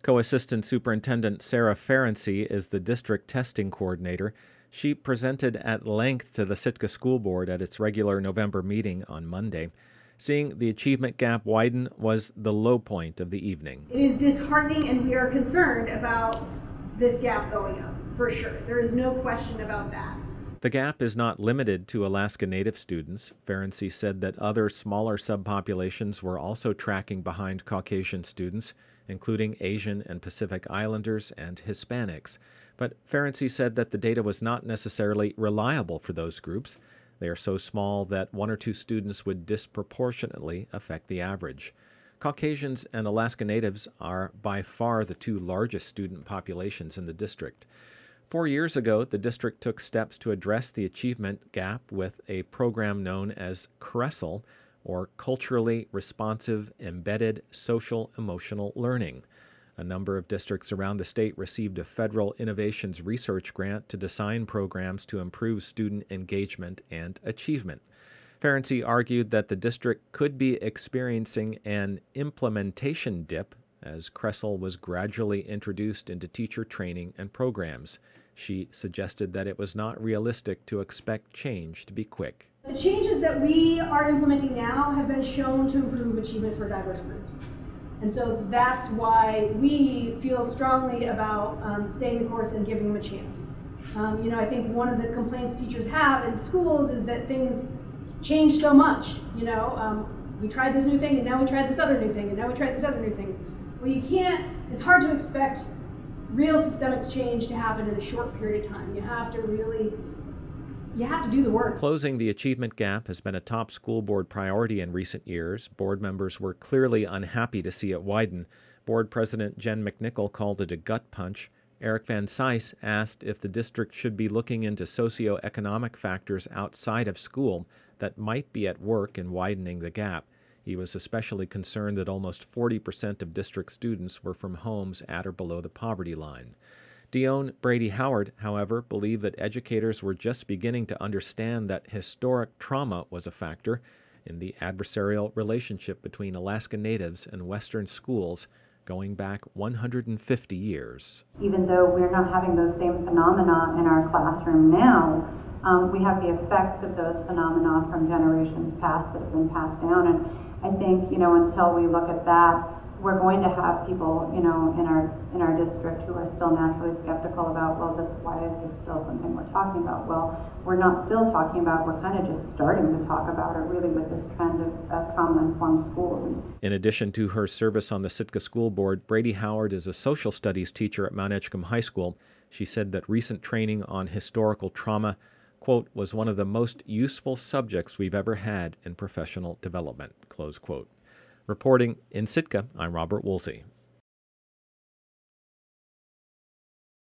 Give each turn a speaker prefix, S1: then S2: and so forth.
S1: Co-Assistant Superintendent Sarah Ferenczi is the district testing coordinator. She presented at length to the Sitka School Board at its regular November meeting on Monday. Seeing the achievement gap widen was the low point of the evening.
S2: It is disheartening, and we are concerned about this gap going up, for sure. There is no question about that.
S1: The gap is not limited to Alaska Native students. Ferenczi said that other smaller subpopulations were also tracking behind Caucasian students, including Asian and Pacific Islanders and Hispanics. But Ferenczi said that the data was not necessarily reliable for those groups. They are so small that one or two students would disproportionately affect the average. Caucasians and Alaska Natives are by far the two largest student populations in the district. 4 years ago, the district took steps to address the achievement gap with a program known as CRESL, or Culturally Responsive Embedded Social Emotional Learning. A number of districts around the state received a federal innovations research grant to design programs to improve student engagement and achievement. Ferenczi argued that the district could be experiencing an implementation dip as CRESL was gradually introduced into teacher training and programs. She suggested that it was not realistic to expect change to be quick.
S2: The changes that we are implementing now have been shown to improve achievement for diverse groups. And so that's why we feel strongly about staying the course and giving them a chance. I think one of the complaints teachers have in schools is that things change so much. We tried this new thing, and now we tried this other new thing, and now we tried this other new thing. Well, it's hard to expect real systemic change to happen in a short period of time. You have to do the work.
S1: Closing the achievement gap has been a top school board priority in recent years. Board members were clearly unhappy to see it widen. Board President Jen McNichol called it a gut punch. Eric Van Cise asked if the district should be looking into socioeconomic factors outside of school that might be at work in widening the gap. He was especially concerned that almost 40% of district students were from homes at or below the poverty line. Dione Brady Howard, however, believed that educators were just beginning to understand that historic trauma was a factor in the adversarial relationship between Alaska Natives and Western schools going back 150 years.
S3: Even though we're not having those same phenomena in our classroom now, we have the effects of those phenomena from generations past that have been passed down. And I think, until we look at that, we're going to have people, in our district who are still naturally skeptical about, why is this still something we're talking about? Well, we're not still talking about, we're kind of just starting to talk about it really with this trend of trauma-informed schools.
S1: In addition to her service on the Sitka School Board, Brady Howard is a social studies teacher at Mount Edgecombe High School. She said that recent training on historical trauma, quote, was one of the most useful subjects we've ever had in professional development, close quote. Reporting in Sitka, I'm Robert Woolsey.